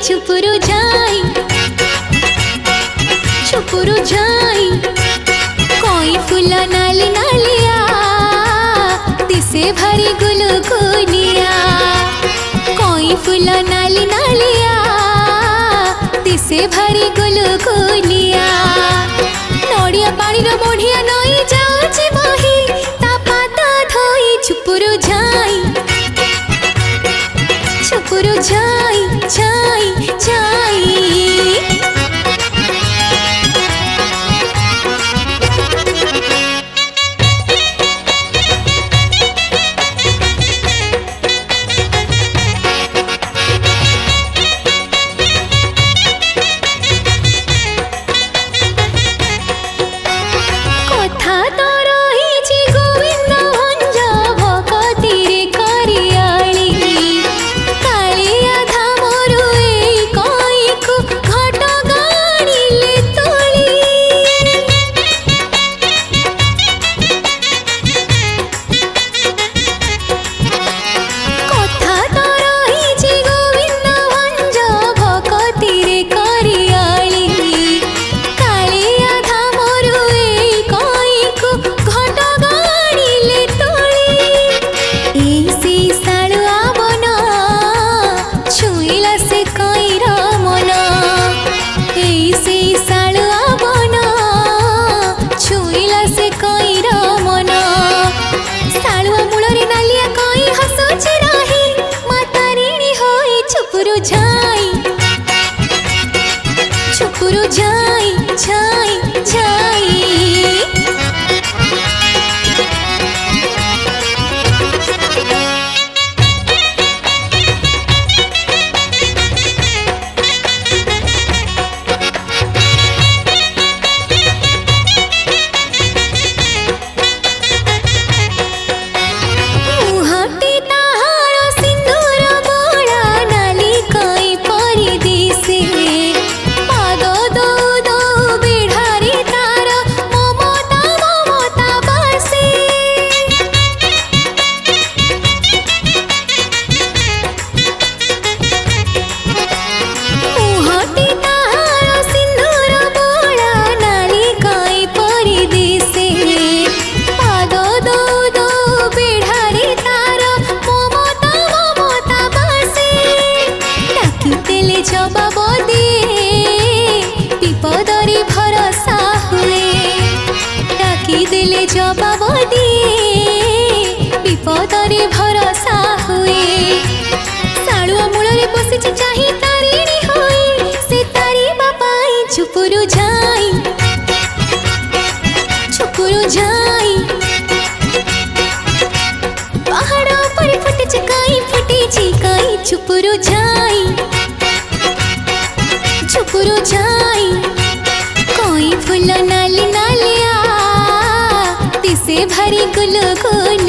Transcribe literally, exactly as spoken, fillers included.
छुपुरु जाई छुपुरु जाई कोई फूल नाली नालिया दिसे भरी गुलु गुलिया कोई फूल नाली नालिया दिसे भरी गुलु गुलिया नड़िया पानी रो मोढ़िया नई जाउची बही ता पाता धोई छुपुरु जाई छुपुरु जाई जाई जाई छुपुरु जाई जाई जाई जवाब दिए विपदरे भरोसा हुए साड़ुआ मूलरे बसिछि चाही तारिणी होई से तारी बापाई छुपुरु जाई छुपुरु जाई पहाड़ पर फुटिछि काई फुटिछि काई छुपुरु जाई छुपुरु जाई कोई फूल नाली नालिया से भरी गुलु गुलिया।